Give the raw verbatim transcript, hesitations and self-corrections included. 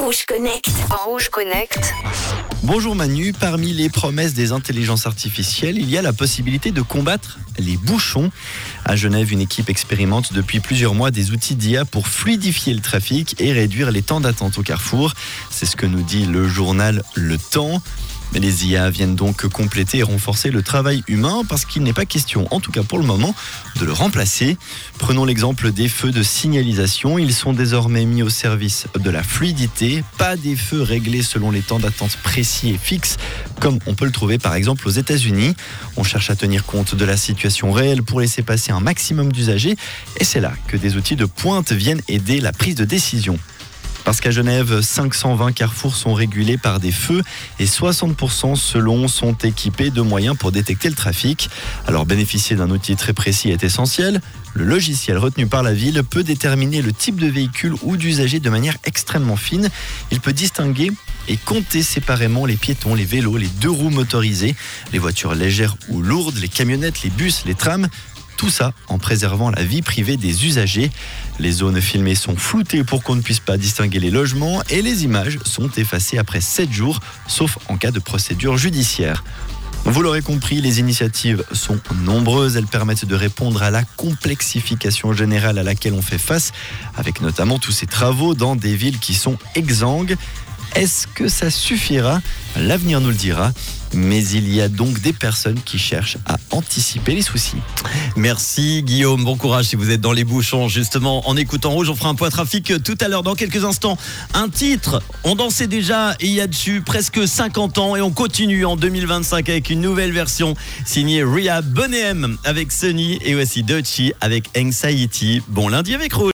Rouge Connect. En Rouge Connect. Bonjour Manu, parmi les promesses des intelligences artificielles, il y a la possibilité de combattre les bouchons. À Genève, une équipe expérimente depuis plusieurs mois des outils d'I A pour fluidifier le trafic et réduire les temps d'attente au carrefour. C'est ce que nous dit le journal Le Temps. Mais les I A viennent donc compléter et renforcer le travail humain parce qu'il n'est pas question, en tout cas pour le moment, de le remplacer. Prenons l'exemple des feux de signalisation. Ils sont désormais mis au service de la fluidité, pas des feux réglés selon les temps d'attente précis et fixes, comme on peut le trouver par exemple aux États-Unis. On cherche à tenir compte de la situation réelle pour laisser passer un maximum d'usagers et c'est là que des outils de pointe viennent aider la prise de décision. Parce qu'à Genève, cinq cent vingt carrefours sont régulés par des feux et soixante pour cent selon sont équipés de moyens pour détecter le trafic. Alors bénéficier d'un outil très précis est essentiel. Le logiciel retenu par la ville peut déterminer le type de véhicule ou d'usager de manière extrêmement fine. Il peut distinguer et compter séparément les piétons, les vélos, les deux roues motorisées, les voitures légères ou lourdes, les camionnettes, les bus, les trams. Tout ça en préservant la vie privée des usagers. Les zones filmées sont floutées pour qu'on ne puisse pas distinguer les logements et les images sont effacées après sept jours, sauf en cas de procédure judiciaire. Vous l'aurez compris, les initiatives sont nombreuses. Elles permettent de répondre à la complexification générale à laquelle on fait face, avec notamment tous ces travaux dans des villes qui sont exsangues. Est-ce que ça suffira ? L'avenir nous le dira. Mais il y a donc des personnes qui cherchent à anticiper les soucis. Merci Guillaume, bon courage si vous êtes dans les bouchons. Justement, en écoutant Rouge, on fera un point trafic tout à l'heure dans quelques instants. Un titre, on dansait déjà il y a dessus presque cinquante ans et on continue en deux mille vingt-cinq avec une nouvelle version signée Ria Bonnet avec Sunny et aussi Doechii avec Anxiety. Bon lundi avec Rouge.